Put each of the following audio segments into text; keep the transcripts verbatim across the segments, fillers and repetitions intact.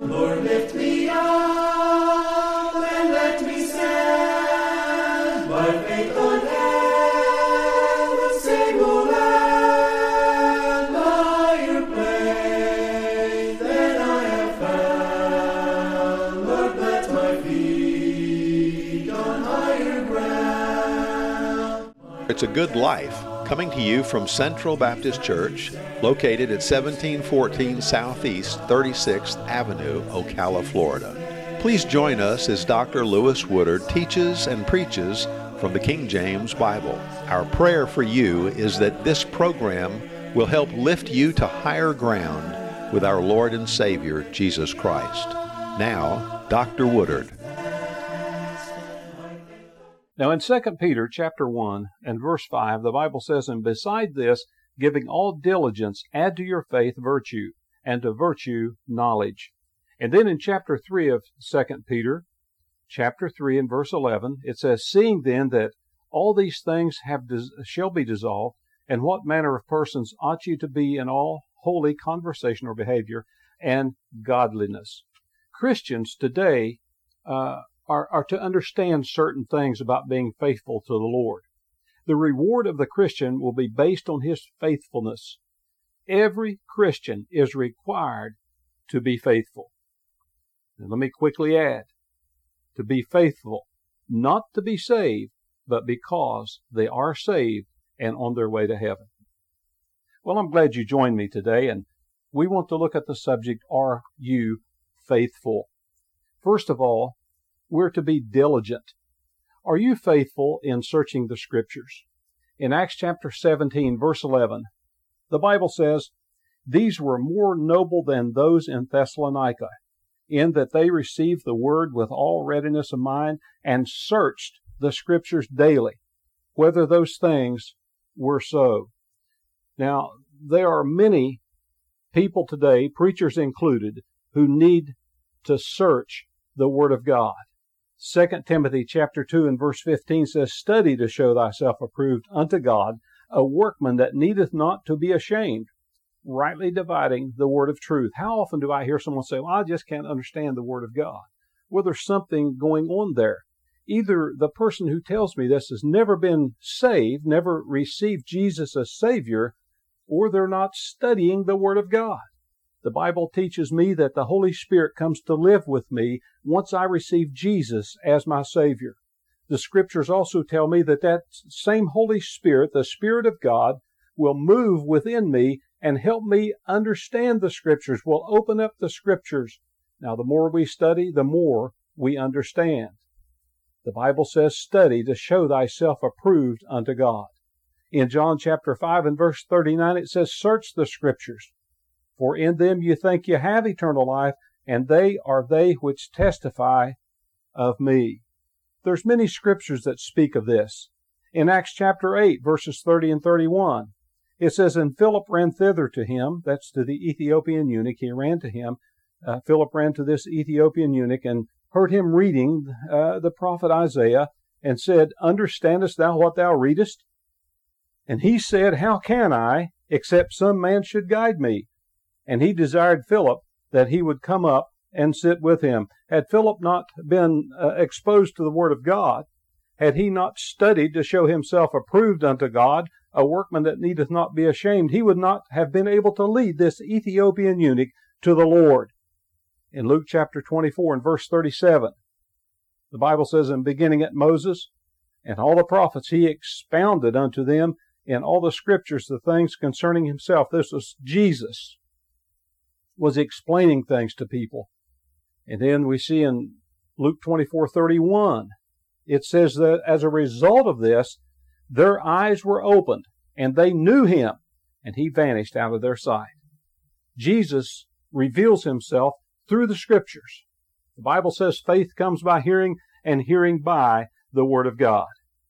Lord, lift me up and let me stand by faith on heaven's stable land, higher place than I have found. Lord, plant my feet on higher ground. It's a Good Life, coming to you from Central Baptist Church, located at seventeen fourteen Southeast thirty-sixth Avenue, Ocala, Florida. Please join us as Doctor Lewis Woodard teaches and preaches from the King James Bible. Our prayer for you is that this program will help lift you to higher ground with our Lord and Savior, Jesus Christ. Now, Doctor Woodard. Now in Second Peter chapter one and verse five, the Bible says, "And beside this, giving all diligence, add to your faith virtue, and to virtue knowledge." And then in chapter three of Second Peter, chapter three and verse eleven, it says, "Seeing then that all these things have dis- shall be dissolved, and what manner of persons ought you to be in all holy conversation or behavior and godliness." Christians today uh, are, are to understand certain things about being faithful to the Lord. The reward of the Christian will be based on his faithfulness. Every Christian is required to be faithful. And let me quickly add, to be faithful, not to be saved, but because they are saved and on their way to heaven. Well, I'm glad you joined me today, and we want to look at the subject, are you faithful? First of all, we're to be diligent. Are you faithful in searching the Scriptures? In Acts chapter seventeen, verse eleven, the Bible says, "These were more noble than those in Thessalonica, in that they received the word with all readiness of mind, and searched the Scriptures daily, whether those things were so." Now, there are many people today, preachers included, who need to search the Word of God. Second Timothy chapter two and verse fifteen says, "Study to show thyself approved unto God, a workman that needeth not to be ashamed, rightly dividing the word of truth." How often do I hear someone say, "Well, I just can't understand the Word of God"? Well, there's something going on there. Either the person who tells me this has never been saved, never received Jesus as Savior, or they're not studying the Word of God. The Bible teaches me that the Holy Spirit comes to live with me once I receive Jesus as my Savior. The Scriptures also tell me that that same Holy Spirit, the Spirit of God, will move within me and help me understand the Scriptures, will open up the Scriptures. Now, the more we study, the more we understand. The Bible says, "Study to show thyself approved unto God." In John chapter five and verse thirty-nine, it says, "Search the Scriptures, for in them you think you have eternal life, and they are they which testify of me." There's many scriptures that speak of this. In Acts chapter eight, verses thirty and thirty-one, it says, "And Philip ran thither to him," that's to the Ethiopian eunuch, he ran to him, uh, Philip ran to this Ethiopian eunuch and heard him reading uh, the prophet Isaiah, and said, "Understandest thou what thou readest?" And he said, "How can I, except some man should guide me?" And he desired Philip that he would come up and sit with him. Had Philip not been uh, exposed to the Word of God, had he not studied to show himself approved unto God, a workman that needeth not be ashamed, he would not have been able to lead this Ethiopian eunuch to the Lord. In Luke chapter twenty-four and verse thirty-seven, the Bible says, "And beginning at Moses and all the prophets, he expounded unto them in all the Scriptures the things concerning himself." This was Jesus, was explaining things to people. And then we see in Luke twenty-four thirty-one, it says that as a result of this, their eyes were opened, and they knew him, and he vanished out of their sight. Jesus reveals himself through the Scriptures. The Bible says faith comes by hearing, and hearing by the Word of God.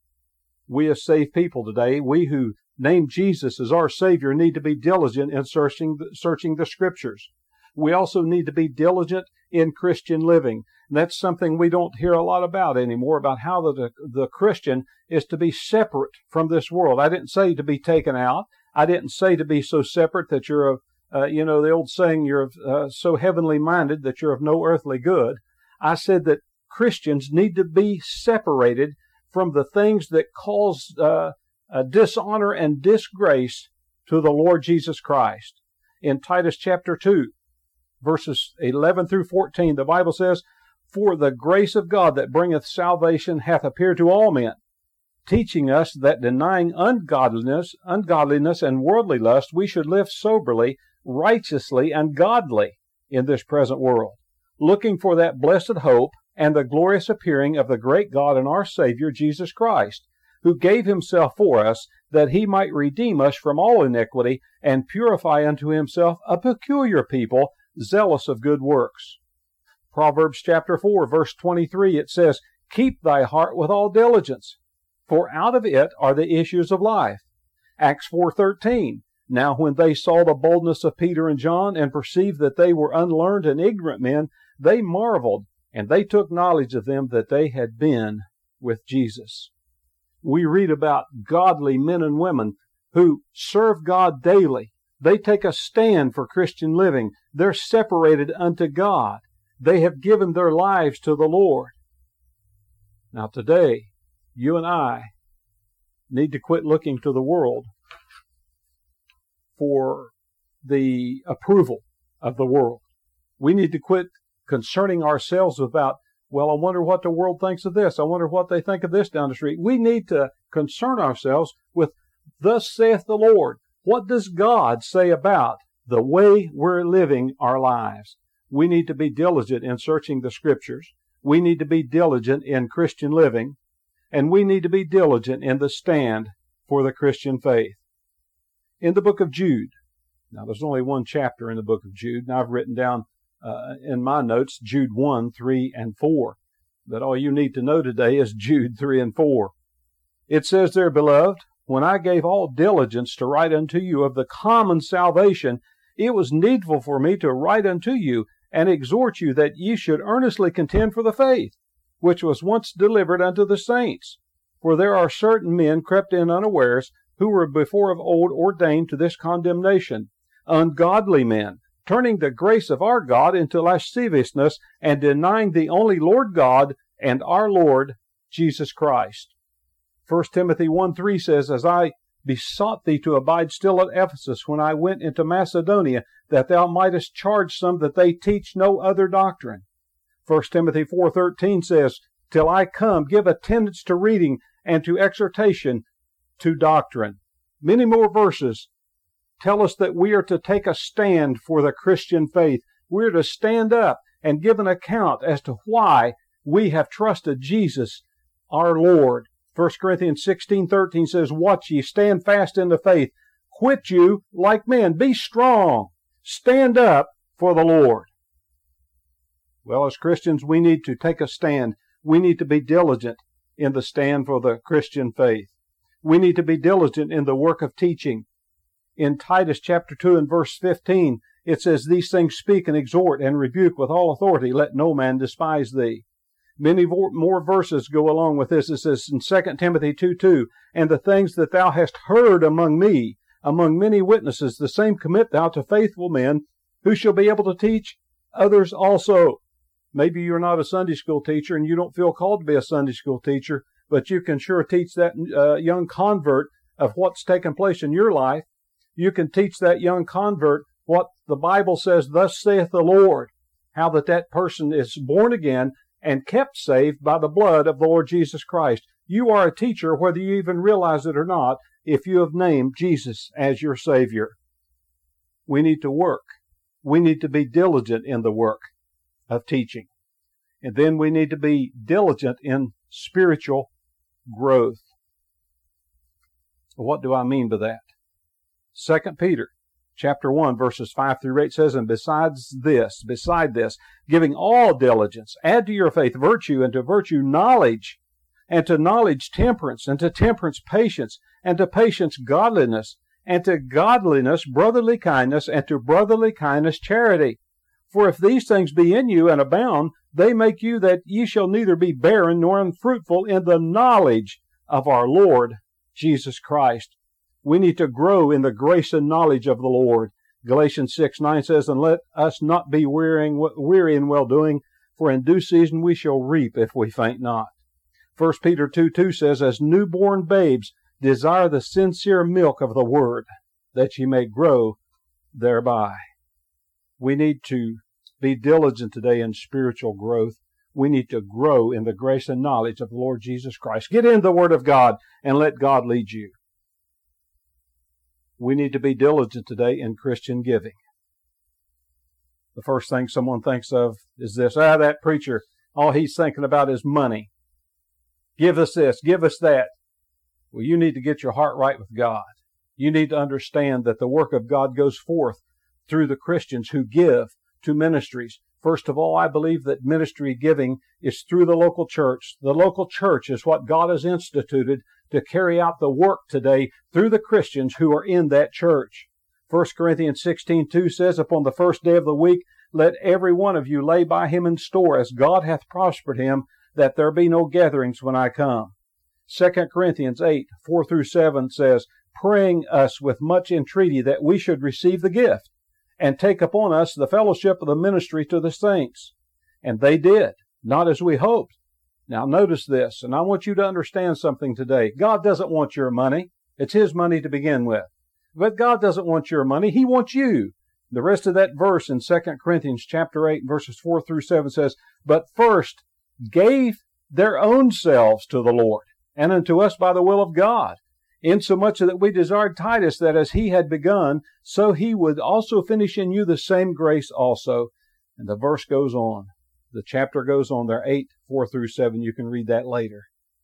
We as saved people today, we who name Jesus as our Savior, need to be diligent in searching the, searching the Scriptures. We also need to be diligent in Christian living. And that's something we don't hear a lot about anymore, about how the, the Christian is to be separate from this world. I didn't say to be taken out. I didn't say to be so separate that you're a, uh, you know, the old saying, you're uh, so heavenly minded that you're of no earthly good. I said that Christians need to be separated from the things that cause uh, uh, dishonor and disgrace to the Lord Jesus Christ. In Titus chapter two, verses eleven through fourteen, the Bible says, "For the grace of God that bringeth salvation hath appeared to all men, teaching us that denying ungodliness, ungodliness and worldly lust, we should live soberly, righteously, and godly in this present world, looking for that blessed hope and the glorious appearing of the great God and our Savior Jesus Christ, who gave himself for us, that he might redeem us from all iniquity, and purify unto himself a peculiar people, zealous of good works." Proverbs chapter four, verse twenty-three, it says, "Keep thy heart with all diligence, for out of it are the issues of life." Acts four thirteen, "Now when they saw the boldness of Peter and John, and perceived that they were unlearned and ignorant men, they marveled, and they took knowledge of them that they had been with Jesus." We read about godly men and women who serve God daily. They take a stand for Christian living. They're separated unto God. They have given their lives to the Lord. Now today, you and I need to quit looking to the world for the approval of the world. We need to quit concerning ourselves about, well, I wonder what the world thinks of this. I wonder what they think of this down the street. We need to concern ourselves with, "Thus saith the Lord." What does God say about the way we're living our lives? We need to be diligent in searching the Scriptures. We need to be diligent in Christian living. And we need to be diligent in the stand for the Christian faith. In the book of Jude, now there's only one chapter in the book of Jude, and I've written down uh, in my notes Jude one, three, and four. But all you need to know today is Jude three and four. It says there, "Beloved, when I gave all diligence to write unto you of the common salvation, it was needful for me to write unto you and exhort you that ye should earnestly contend for the faith, which was once delivered unto the saints. For there are certain men crept in unawares, who were before of old ordained to this condemnation, ungodly men, turning the grace of our God into lasciviousness, and denying the only Lord God and our Lord Jesus Christ." First Timothy one three says, "As I besought thee to abide still at Ephesus when I went into Macedonia, that thou mightest charge some that they teach no other doctrine." First Timothy four thirteen says, "Till I come, give attendance to reading and to exhortation, to doctrine." Many more verses tell us that we are to take a stand for the Christian faith. We're to stand up and give an account as to why we have trusted Jesus, our Lord. First Corinthians sixteen thirteen says, "Watch ye, stand fast in the faith. Quit you like men. Be strong. Stand up for the Lord." Well, as Christians, we need to take a stand. We need to be diligent in the stand for the Christian faith. We need to be diligent in the work of teaching. In Titus chapter two and verse fifteen, it says, "These things speak and exhort and rebuke with all authority. Let no man despise thee." Many more verses go along with this. It says in Second Timothy two two, "And the things that thou hast heard among me, among many witnesses, the same commit thou to faithful men, who shall be able to teach others also." Maybe you're not a Sunday school teacher and you don't feel called to be a Sunday school teacher, but you can sure teach that uh, young convert of what's taken place in your life. You can teach that young convert what the Bible says, "Thus saith the Lord," how that that person is born again and kept saved by the blood of the Lord Jesus Christ. You are a teacher whether you even realize it or not, if you have named Jesus as your Savior. We need to work. We need to be diligent in the work of teaching. And then we need to be diligent in spiritual growth. What do I mean by that? Second Peter chapter one, verses five through eight says, "And besides this, beside this, giving all diligence, add to your faith virtue, and to virtue knowledge, and to knowledge temperance, and to temperance patience, and to patience godliness, and to godliness brotherly kindness, and to brotherly kindness charity. For if these things be in you and abound, they make you that ye shall neither be barren nor unfruitful in the knowledge of our Lord Jesus Christ." We need to grow in the grace and knowledge of the Lord. Galatians six nine says, and let us not be wearying, weary in well-doing, for in due season we shall reap if we faint not. First Peter two two says, as newborn babes, desire the sincere milk of the word, that ye may grow thereby. We need to be diligent today in spiritual growth. We need to grow in the grace and knowledge of the Lord Jesus Christ. Get in the Word of God and let God lead you. We need to be diligent today in Christian giving. The first thing someone thinks of is this, ah, that preacher, all he's thinking about is money. Give us this, give us that. Well, you need to get your heart right with God. You need to understand that the work of God goes forth through the Christians who give to ministries. First of all, I believe that ministry giving is through the local church. The local church is what God has instituted to carry out the work today through the Christians who are in that church. First Corinthians sixteen two says, upon the first day of the week, let every one of you lay by him in store, as God hath prospered him, that there be no gatherings when I come. Second Corinthians eight four through seven says, praying us with much entreaty that we should receive the gift, and take upon us the fellowship of the ministry to the saints. And they did, not as we hoped. Now notice this, and I want you to understand something today. God doesn't want your money. It's His money to begin with. But God doesn't want your money. He wants you. The rest of that verse in Second Corinthians chapter eight, verses four through seven says, but first gave their own selves to the Lord, and unto us by the will of God, insomuch that we desired Titus that as he had begun, so he would also finish in you the same grace also. And the verse goes on. The chapter goes on there, eight, four through seven. You can read that later.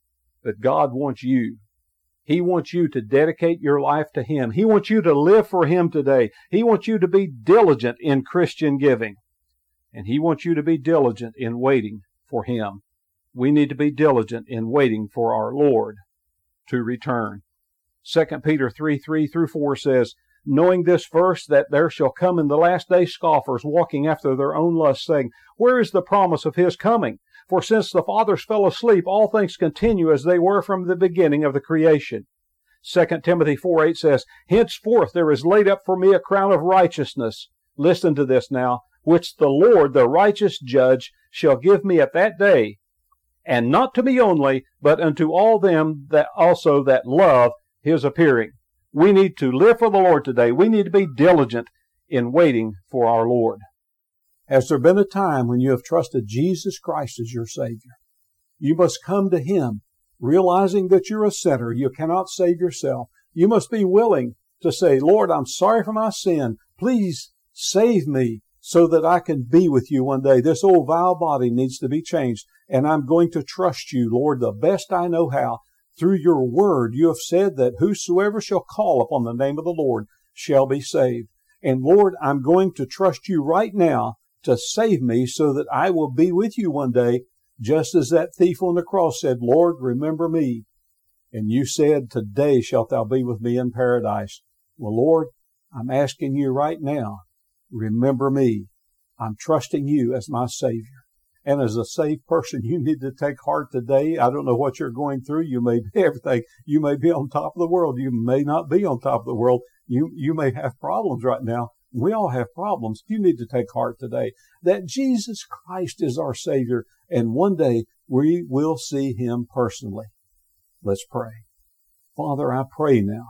But God wants you. He wants you to dedicate your life to Him. He wants you to live for Him today. He wants you to be diligent in Christian giving. And He wants you to be diligent in waiting for Him. We need to be diligent in waiting for our Lord to return. Second Peter three three through four says, knowing this first, that there shall come in the last day scoffers, walking after their own lusts, saying, where is the promise of His coming? For since the fathers fell asleep, all things continue as they were from the beginning of the creation. Second Timothy four eight says, henceforth there is laid up for me a crown of righteousness. Listen to this now, which the Lord, the righteous judge, shall give me at that day, and not to me only, but unto all them that also that love His appearing. We need to live for the Lord today. We need to be diligent in waiting for our Lord. Has there been a time when you have trusted Jesus Christ as your Savior? You must come to Him, realizing that you're a sinner. You cannot save yourself. You must be willing to say, Lord, I'm sorry for my sin. Please save me so that I can be with you one day. This old vile body needs to be changed, and I'm going to trust you, Lord, the best I know how. Through your word, you have said that whosoever shall call upon the name of the Lord shall be saved. And Lord, I'm going to trust you right now to save me so that I will be with you one day, just as that thief on the cross said, Lord, remember me. And you said, today shalt thou be with me in paradise. Well, Lord, I'm asking you right now, remember me. I'm trusting you as my Savior. And as a saved person, you need to take heart today. I don't know what you're going through. You may be everything. You may be on top of the world. You may not be on top of the world. You, you may have problems right now. We all have problems. You need to take heart today that Jesus Christ is our Savior, and one day we will see Him personally. Let's pray. Father, I pray now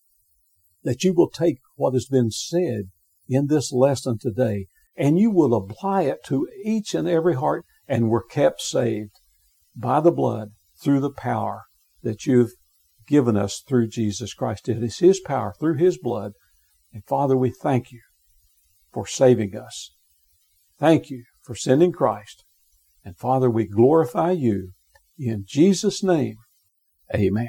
that you will take what has been said in this lesson today, and you will apply it to each and every heart, and we're kept saved by the blood through the power that you've given us through Jesus Christ. It is His power through His blood. And Father, we thank you for saving us. Thank you for sending Christ. And Father, we glorify you in Jesus' name. Amen.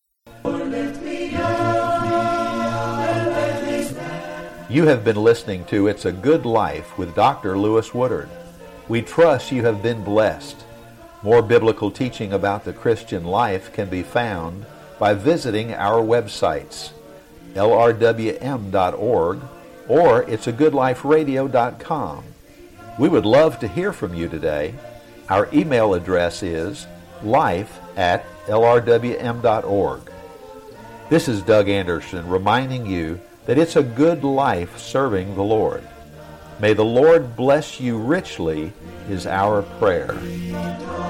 You have been listening to It's a Good Life with Doctor Lewis Woodard. We trust you have been blessed. More biblical teaching about the Christian life can be found by visiting our websites, L R W M dot org or it's a good life radio dot com. We would love to hear from you today. Our email address is life at L R W M dot org. This is Doug Anderson reminding you that it's a good life serving the Lord. May the Lord bless you richly is our prayer.